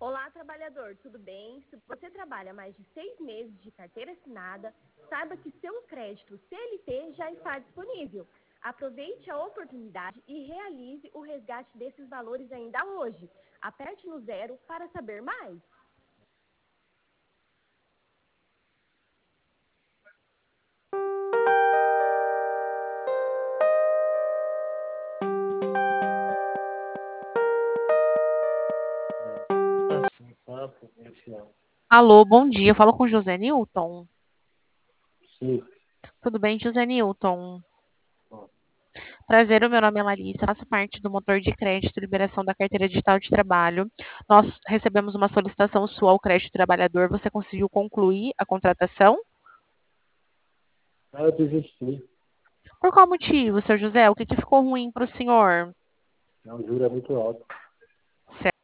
Olá, trabalhador, tudo bem? Se você trabalha mais de 6 meses de carteira assinada, saiba que seu crédito CLT já está disponível. Aproveite a oportunidade e realize o resgate desses valores ainda hoje. Aperte no 0 para saber mais. Alô, bom dia. Eu falo com José Newton. Sim. Tudo bem, José Newton? Prazer, o meu nome é Larissa, faço parte do motor de crédito e liberação da carteira digital de trabalho. Nós recebemos uma solicitação sua ao crédito trabalhador. Você conseguiu concluir a contratação? Eu desisti. Por qual motivo, seu José? O que ficou ruim para o senhor? O juro é muito alto.